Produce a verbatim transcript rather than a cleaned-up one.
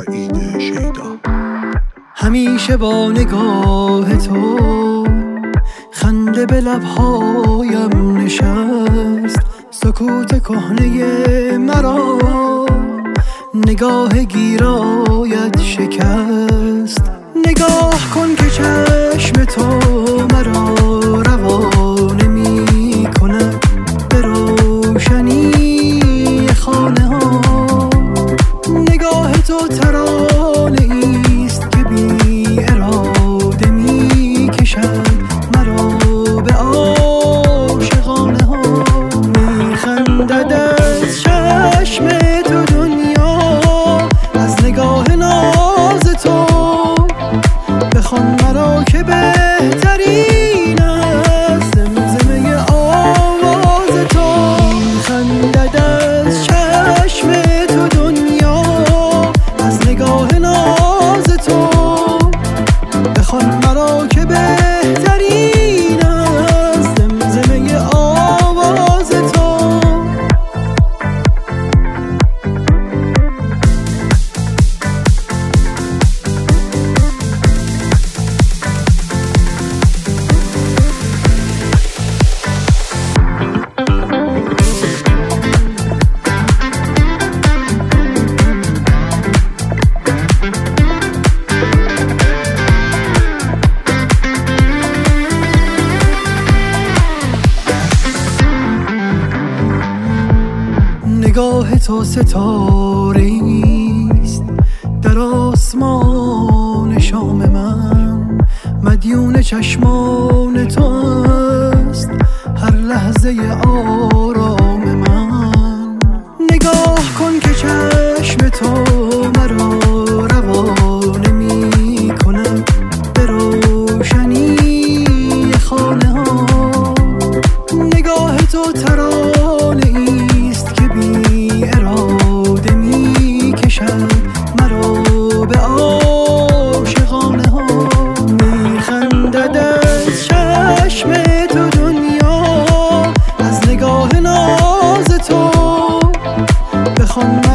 سعید شیدا. همیشه با نگاه تو خنده به لبهایم نشست، سکوت کهنه مرا نگاه گیرایت شکست. نگاه کن که چشم تو مرا روانه می کند به روشنی خانه ها. نگاه تو ترانه ایست که بی اراده می کشد مرا به عاشقانه ها. می خندد از چشم تو دنیا، از نگاه ناز تو بخوان مرا که بهترین است زمزمه آواز تو. می خندد از چشم تو دنیا، از نگاه ناز تو بخوان مرا که بهترین است زمزمه آواز تو. نگاه تو ستاره‌ایست در آسمان شام من، مدیون چشمان تو است هر لحظه آرام من. نگاه کن که چشم تو مرا روانه می کند به روشنی خانه ها. نگاه تو ترانه ایست که بی اراده می کشد مرا به عاشقانه ها. می خندد از چشم تو دنیا، از نگاه ناز تو بخوان